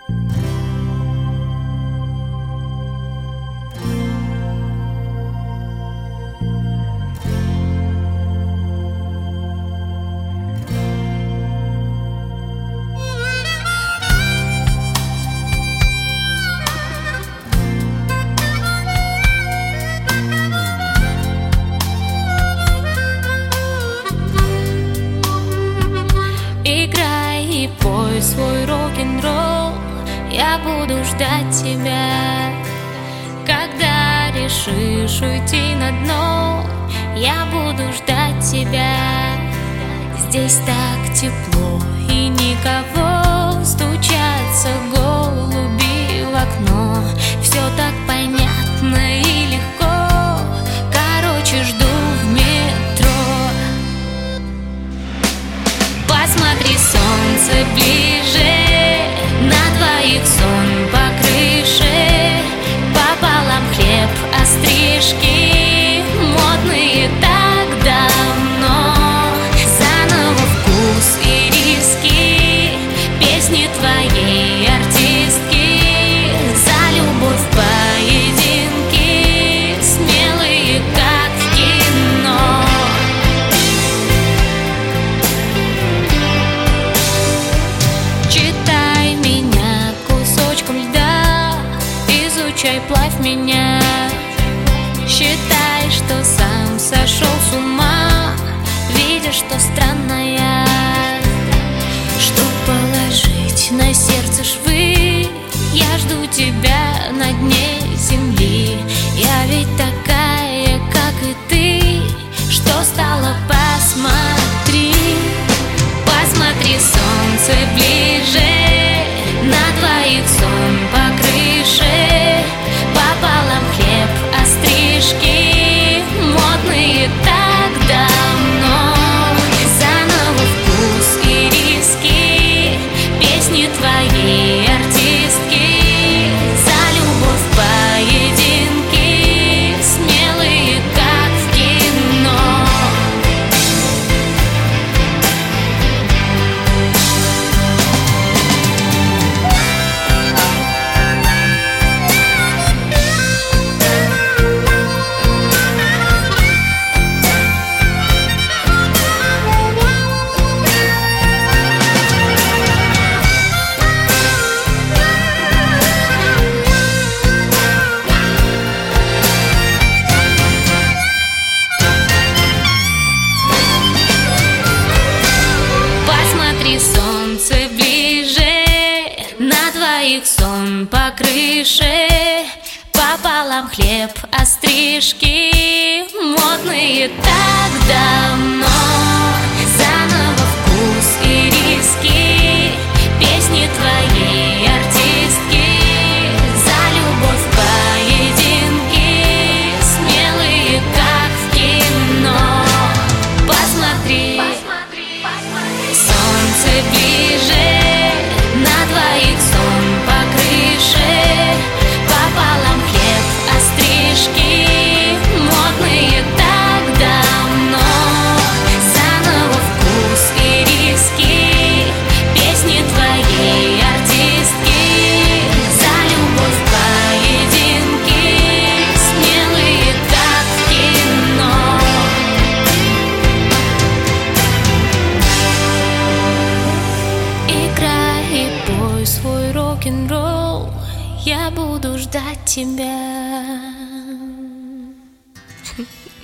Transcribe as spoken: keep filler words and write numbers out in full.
Играй и пой свой рок-н-ролл, я буду ждать тебя. Когда решишь уйти на дно, я буду ждать тебя. Здесь так тепло и никого, стучатся голуби в окно. Все так понятно и легко, короче, жду в метро. Посмотри, солнце ближе, на двоих сон по крыше, пополам хлеб, острижки, модные так давно. Заново вкус и риски, песни твоей артистки, за любовь в поединке, смелые как в кино. Читай меня кусочком льда, изучай, плавь меня. Считай, что сам сошел с ума, видя, что странная. Чтоб положить на сердце швы, я жду тебя на дне земли. Я ведь такая, как и ты, что стало, посмотри. Посмотри, солнце ближе, на двоих сон по крыше, пополам хлеб, острижки, модные так давно. Заново вкус и риски, песни твоей артистки, за любовь в поединке, смелые как в кино. Посмотри, солнце ближе, на двоих сон по крыше, пополам хлеб, острижки, модные так давно. Заново вкус и риски, песни твоей артистки, за любовь в поединке, смелые как в кино. Посмотри, солнце ближе, на двоих сон по крыше, пополам хлеб, острижки, модные так давно. Заново вкус и риски, песни твоей артистки, за любовь в поединке, смелые как в кино. Играй и пой свой рок-н-ролл, я буду ждать тебя.